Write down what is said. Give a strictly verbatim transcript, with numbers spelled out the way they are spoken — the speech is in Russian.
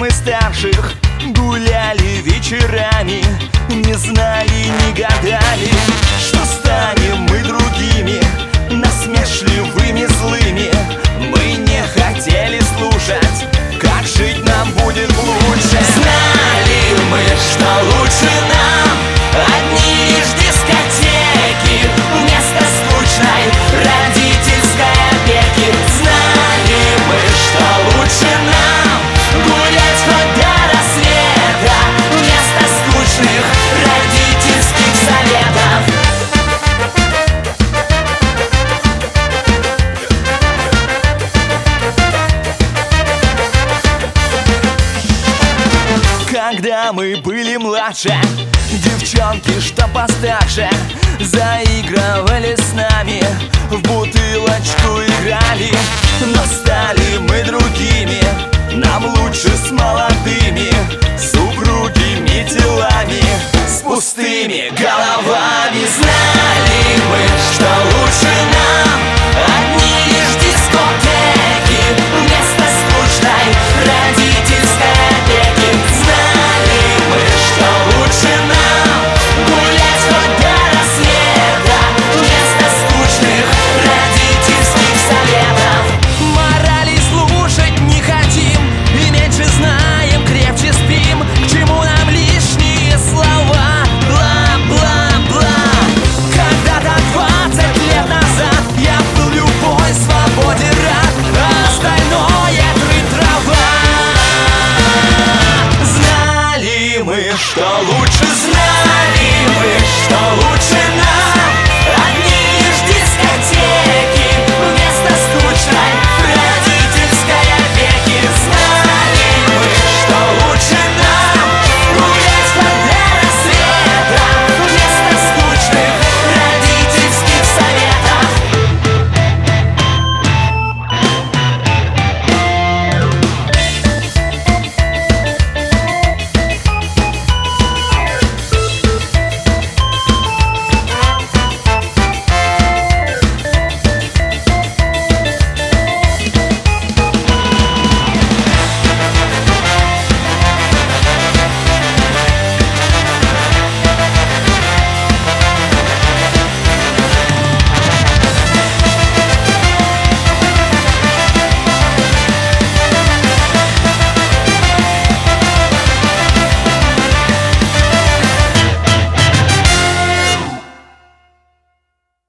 мы старших гуляли вечерами, не знали, не гадали, что станем мы другими, насмешливыми, злыми. Мы не хотели слушать, как жить нам будет лучше. Знали мы, что лучше нам одни лишь дискотеки вместо скучной родительской опеки. Знали мы, что лучше нам гулять хоть до рассвета вместо скучных родительских советов. Когда мы были младше, девчонки, что постарше, заигрывали с нами, в бутылочку играли. Но стали мы другими, нам лучше с молодыми, с упругими телами, с пустыми головами.